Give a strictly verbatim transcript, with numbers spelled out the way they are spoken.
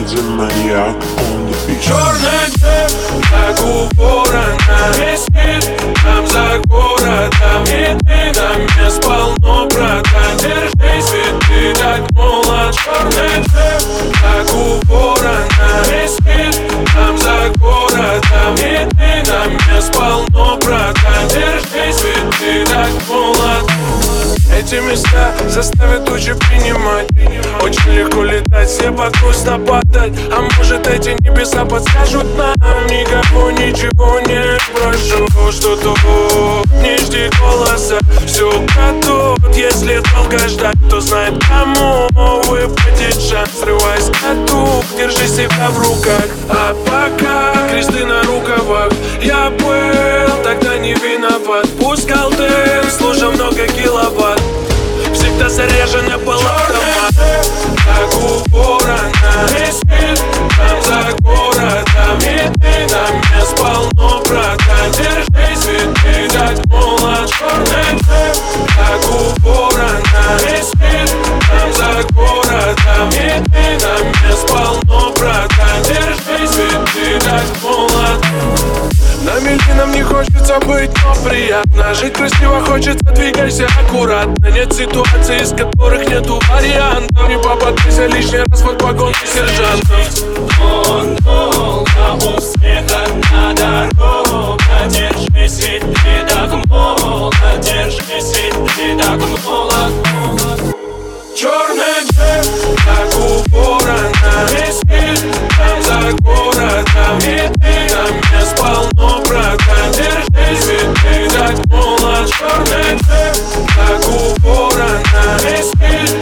Кстати, маньяк on the beach. Черный джип, как у ворона, весь мир там за городом. И ты там мест полно, братан. Держи цветы, так молод. Черный джип, как у ворона, весь мир там за городом. И ты там мест полно, братан. Держи цветы, так молод. Эти места заставят тучи принимать. Очень легко летать, все под грустно падать. А может эти небеса подскажут нам? Никого ничего не прошу, что тут не жди голоса. Все крадут, если долго ждать, то знает кому выпадет шанс. Срывай с катук, держи себя в руках. А пока кресты на рукавах. Я был тогда не виноват. Пускал дым, слушал много киловатт. Всегда заряжена была автомат. Как у ворона, весь мир там за городом. И ты там мест полно, братан. Держи цветы, так молод. Черный джип, как у ворона, весь мир там за городом. И ты там мест полно, братан. Держи цветы, так молод. На мельке нам не хочется быть, но приятно. Жить красиво хочется, двигайся аккуратно. Нет ситуаций, из которых нету вариантов. Не попадайся лишний раз под погонки сержантов. Он долго у всех одна дорога. Держись, ведь ты так молод. Держись, ведь ты так молод. Черный джип, как у ворона, весь мир там за городом. И ты там мест полно, братан. Держись, ведь ты так молод. Черный джип, как у ворона, весь мир